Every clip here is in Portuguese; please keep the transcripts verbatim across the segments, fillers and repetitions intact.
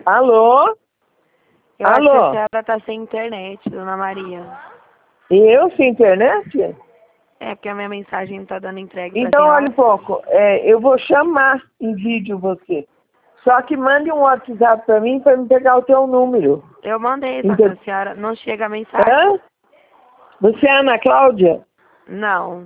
Alô? Eu Alô? acho que a senhora tá sem internet, dona Maria. Eu sem internet? É, porque a minha mensagem não tá dando entregue pra Então, senhora. olha um pouco. É, eu vou chamar em vídeo você. Só que mande um WhatsApp pra mim pra me pegar o teu número. Eu mandei, só que Então, a senhora não chega a mensagem. hã? Você é a Ana Cláudia? Não.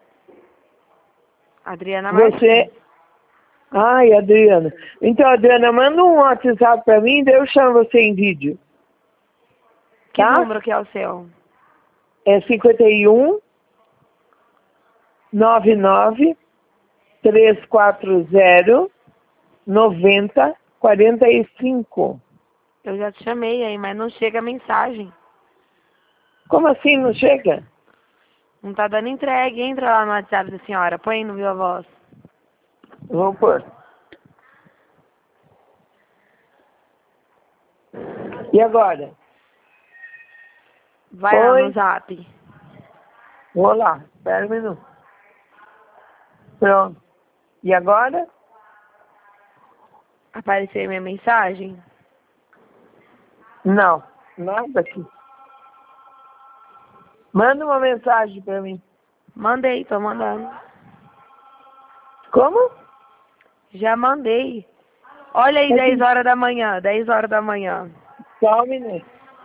Adriana Martins. Você... Ai, Adriana. Então, Adriana, manda um WhatsApp pra mim, daí eu chamo você em vídeo. Que Tá? número que é o seu? É cinquenta e um, noventa e nove, trezentos e quarenta, noventa, quarenta e cinco. Eu já te chamei aí, mas não chega a mensagem. Como assim não chega? Não tá dando entregue. Entra lá no WhatsApp da senhora. Põe no Viva Voz. Vou pôr. E agora? Vai lá no Oi? Zap. Vou lá. Espera um minuto. Pronto. E agora? Apareceu minha mensagem? Não. Nada aqui. Manda uma mensagem pra mim. Mandei, tô mandando. Como? Já mandei. Olha aí, Aqui. dez horas da manhã. dez horas da manhã. Só um minuto.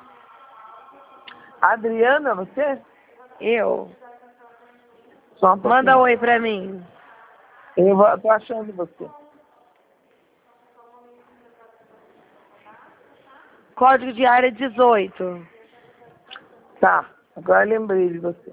Adriana, você? Eu. Só um pouquinho. Manda oi pra mim. Eu vou, tô achando você. Código de área dezoito. Tá. Agora lembrei de você.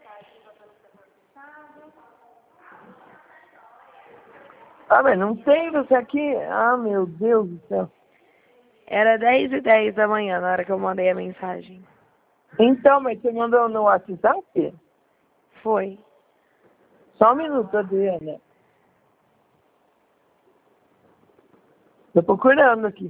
Ah, mas não tem você aqui? Ah, meu Deus do céu. Era dez e dez da manhã na hora que eu mandei a mensagem. Então, mas você mandou no WhatsApp? Foi. Só um minuto, Adriana. Tô procurando aqui.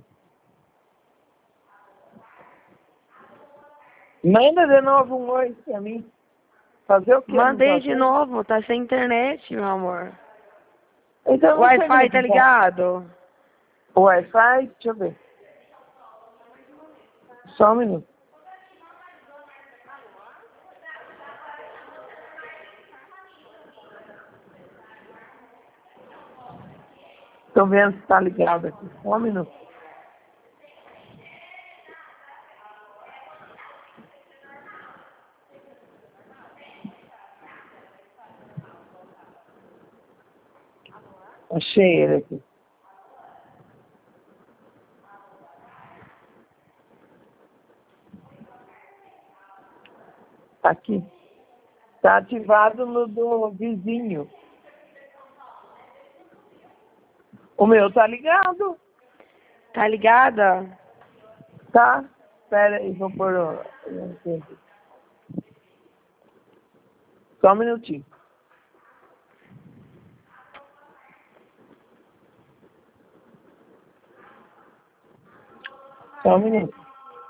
Manda de novo um oi pra mim. Fazer o quê? Mandei de novo, tá sem internet, meu amor. Então O não sei como Wi-Fi é que tá ligado? O Wi-Fi, deixa eu ver. Só um minuto. Tô vendo se tá ligado aqui. Só um minuto. Achei ele aqui. Aqui. Tá ativado no do vizinho. O meu tá ligado. Tá ligada? Tá? Espera aí, vou pôr o... Só um minutinho. Só um minuto.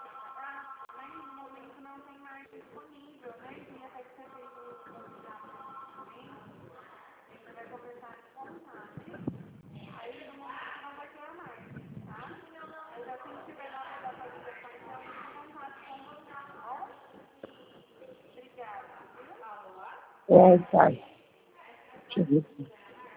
Wi-Fi. Deixa eu ver aqui.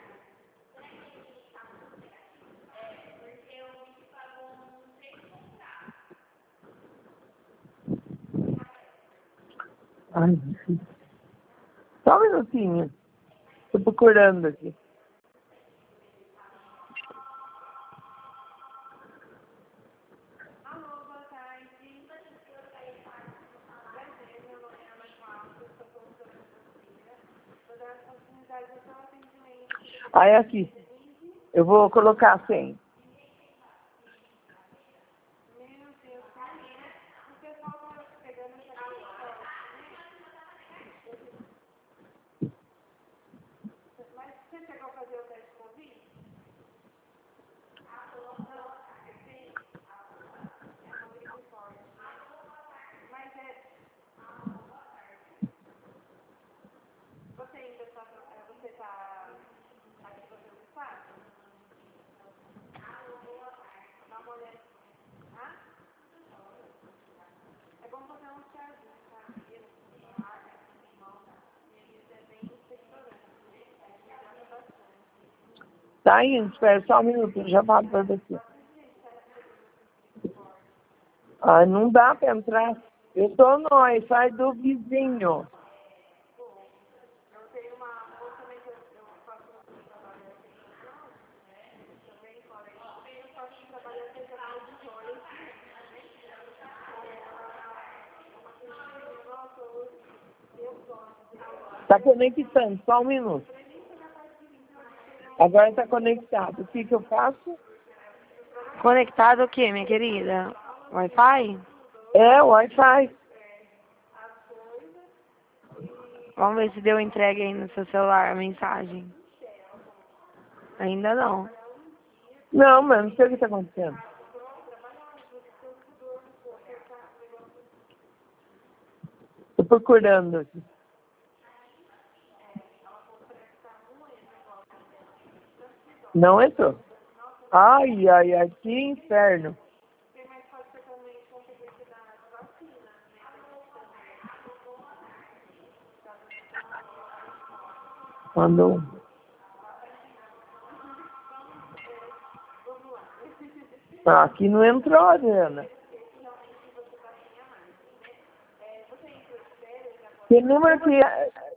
Ai, enfim. Só um minutinho. Tô procurando aqui. Aí aqui. Eu vou colocar a senha. Tá indo, espera só um minuto, eu já falo pra você. Ah, não dá pra entrar. Eu tô no Wi-Fi do vizinho. Tá conectando, só um minuto. Agora tá conectado. O que que eu faço? Conectado o quê, minha querida? Wi-Fi? É, Wi-Fi. Vamos ver se deu entrega aí no seu celular a mensagem. Ainda não. Não, mas não sei o que tá acontecendo. Tô procurando aqui. Não entrou. Ai, ai, ai, que inferno. Mandou. Ah, aqui não entrou, Adriana. Que número que é?